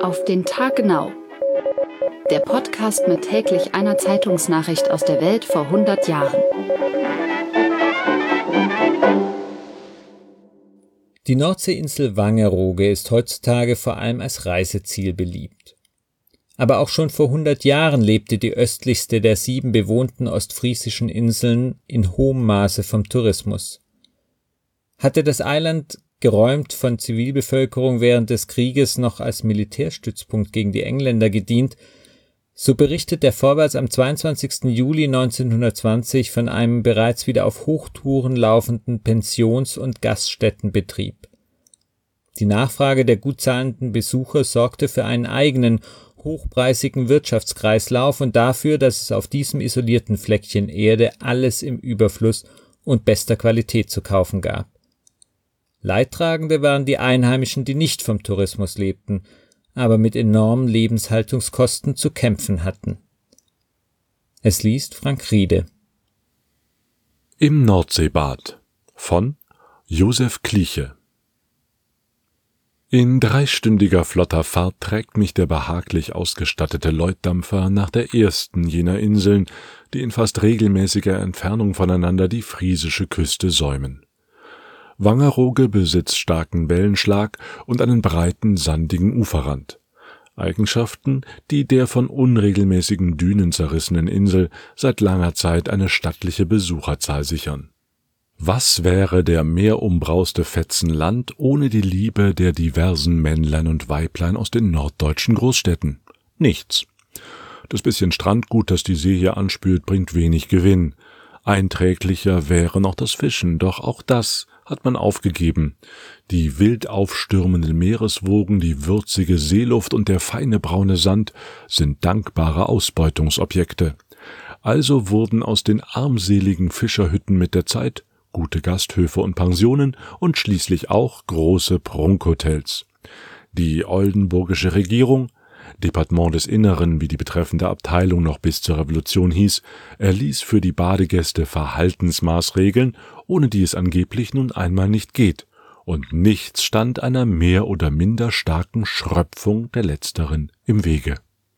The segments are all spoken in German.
Auf den Tag genau. Der Podcast mit täglich einer Zeitungsnachricht aus der Welt vor 100 Jahren. Die Nordseeinsel Wangerooge ist heutzutage vor allem als Reiseziel beliebt. Aber auch schon vor 100 Jahren lebte die östlichste der 7 bewohnten ostfriesischen Inseln in hohem Maße vom Tourismus. Hatte das Eiland, geräumt von Zivilbevölkerung, während des Krieges noch als Militärstützpunkt gegen die Engländer gedient, so berichtet der Vorwärts am 22. Juli 1920 von einem bereits wieder auf Hochtouren laufenden Pensions- und Gaststättenbetrieb. Die Nachfrage der gut zahlenden Besucher sorgte für einen eigenen, hochpreisigen Wirtschaftskreislauf und dafür, dass es auf diesem isolierten Fleckchen Erde alles im Überfluss und bester Qualität zu kaufen gab. Leidtragende waren die Einheimischen, die nicht vom Tourismus lebten, aber mit enormen Lebenshaltungskosten zu kämpfen hatten. Es liest Frank Riede. Im Nordseebad von Josef Kliche. In 3-stündiger flotter Fahrt trägt mich der behaglich ausgestattete Leutdampfer nach der ersten jener Inseln, die in fast regelmäßiger Entfernung voneinander die friesische Küste säumen. Wangerooge besitzt starken Wellenschlag und einen breiten, sandigen Uferrand. Eigenschaften, die der von unregelmäßigen Dünen zerrissenen Insel seit langer Zeit eine stattliche Besucherzahl sichern. Was wäre der meerumbrauste Fetzen Land ohne die Liebe der diversen Männlein und Weiblein aus den norddeutschen Großstädten? Nichts. Das bisschen Strandgut, das die See hier anspült, bringt wenig Gewinn. Einträglicher wäre noch das Fischen, doch auch das hat man aufgegeben. Die wild aufstürmenden Meereswogen, die würzige Seeluft und der feine braune Sand sind dankbare Ausbeutungsobjekte. Also wurden aus den armseligen Fischerhütten mit der Zeit gute Gasthöfe und Pensionen und schließlich auch große Prunkhotels. Die oldenburgische Regierung, Departement des Inneren, wie die betreffende Abteilung noch bis zur Revolution hieß, erließ für die Badegäste Verhaltensmaßregeln, ohne die es angeblich nun einmal nicht geht, und nichts stand einer mehr oder minder starken Schröpfung der letzteren im Wege.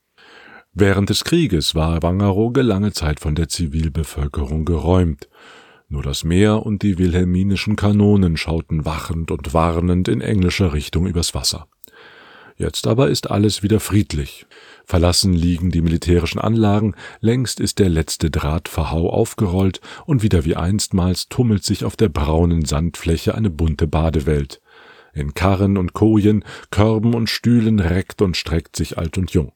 Während des Krieges war Wangerooge lange Zeit von der Zivilbevölkerung geräumt. Nur das Meer und die wilhelminischen Kanonen schauten wachend und warnend in englischer Richtung übers Wasser. Jetzt aber ist alles wieder friedlich. Verlassen liegen die militärischen Anlagen, längst ist der letzte Drahtverhau aufgerollt und wieder wie einstmals tummelt sich auf der braunen Sandfläche eine bunte Badewelt. In Karren und Kojen, Körben und Stühlen reckt und streckt sich alt und jung.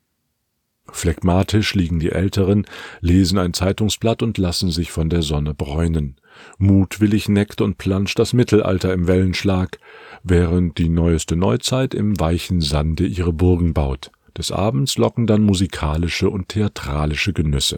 Phlegmatisch liegen die Älteren, lesen ein Zeitungsblatt und lassen sich von der Sonne bräunen. Mutwillig neckt und planscht das Mittelalter im Wellenschlag, während die neueste Neuzeit im weichen Sande ihre Burgen baut. Des Abends locken dann musikalische und theatralische Genüsse.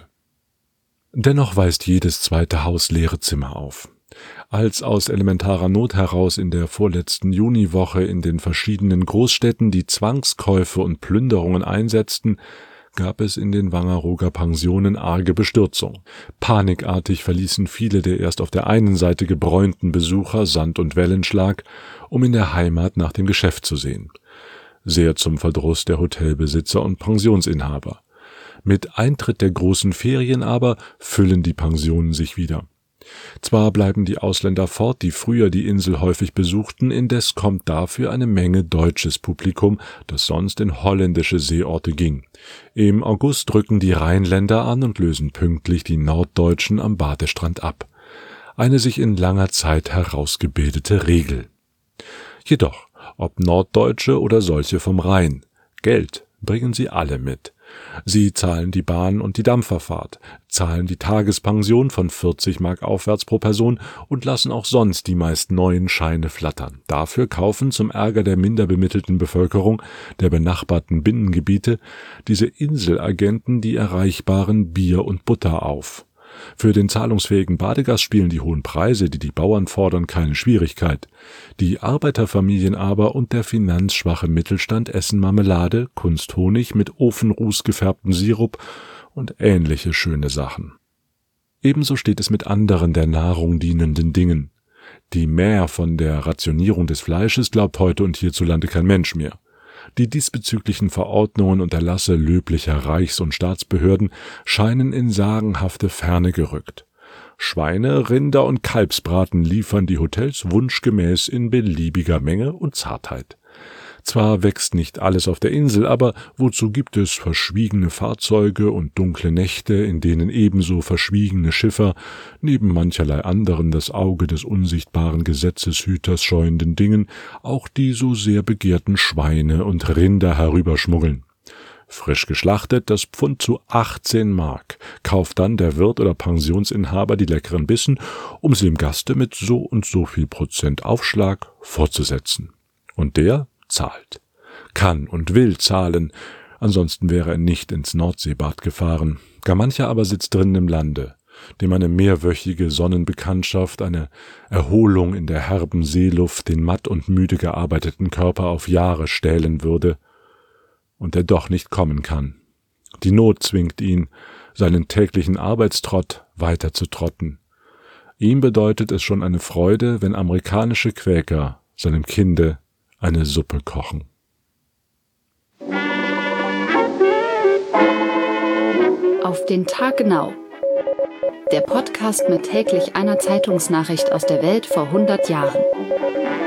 Dennoch weist jedes zweite Haus leere Zimmer auf. Als aus elementarer Not heraus in der vorletzten Juniwoche in den verschiedenen Großstädten die Zwangskäufe und Plünderungen einsetzten, gab es in den Wangerooger Pensionen arge Bestürzung. Panikartig verließen viele der erst auf der einen Seite gebräunten Besucher Sand und Wellenschlag, um in der Heimat nach dem Geschäft zu sehen. Sehr zum Verdruss der Hotelbesitzer und Pensionsinhaber. Mit Eintritt der großen Ferien aber füllen die Pensionen sich wieder. Zwar bleiben die Ausländer fort, die früher die Insel häufig besuchten, indes kommt dafür eine Menge deutsches Publikum, das sonst in holländische Seeorte ging. Im August rücken die Rheinländer an und lösen pünktlich die Norddeutschen am Badestrand ab. Eine sich in langer Zeit herausgebildete Regel. Jedoch, ob Norddeutsche oder solche vom Rhein, Geld bringen sie alle mit. Sie zahlen die Bahn- und die Dampferfahrt, zahlen die Tagespension von 40 Mark aufwärts pro Person und lassen auch sonst die meist neuen Scheine flattern. Dafür kaufen zum Ärger der minder bemittelten Bevölkerung der benachbarten Binnengebiete diese Inselagenten die erreichbaren Bier und Butter auf. Für den zahlungsfähigen Badegast spielen die hohen Preise, die die Bauern fordern, keine Schwierigkeit. Die Arbeiterfamilien aber und der finanzschwache Mittelstand essen Marmelade, Kunsthonig mit Ofenruß gefärbtem Sirup und ähnliche schöne Sachen. Ebenso steht es mit anderen der Nahrung dienenden Dingen. Die Mär von der Rationierung des Fleisches glaubt heute und hierzulande kein Mensch mehr. Die diesbezüglichen Verordnungen und Erlasse löblicher Reichs- und Staatsbehörden scheinen in sagenhafte Ferne gerückt. Schweine-, Rinder- und Kalbsbraten liefern die Hotels wunschgemäß in beliebiger Menge und Zartheit. Zwar wächst nicht alles auf der Insel, aber wozu gibt es verschwiegene Fahrzeuge und dunkle Nächte, in denen ebenso verschwiegene Schiffer neben mancherlei anderen das Auge des unsichtbaren Gesetzeshüters scheuenden Dingen auch die so sehr begehrten Schweine und Rinder herüberschmuggeln. Frisch geschlachtet, das Pfund zu 18 Mark, kauft dann der Wirt oder Pensionsinhaber die leckeren Bissen, um sie dem Gaste mit so und so viel % Aufschlag fortzusetzen. Und der zahlt, kann und will zahlen, ansonsten wäre er nicht ins Nordseebad gefahren. Gar mancher aber sitzt drinnen im Lande, dem eine mehrwöchige Sonnenbekanntschaft, eine Erholung in der herben Seeluft den matt und müde gearbeiteten Körper auf Jahre stählen würde, und der doch nicht kommen kann. Die Not zwingt ihn, seinen täglichen Arbeitstrott weiter zu trotten. Ihm bedeutet es schon eine Freude, wenn amerikanische Quäker seinem Kinde eine Suppe kochen. Auf den Tag genau. Der Podcast mit täglich einer Zeitungsnachricht aus der Welt vor 100 Jahren.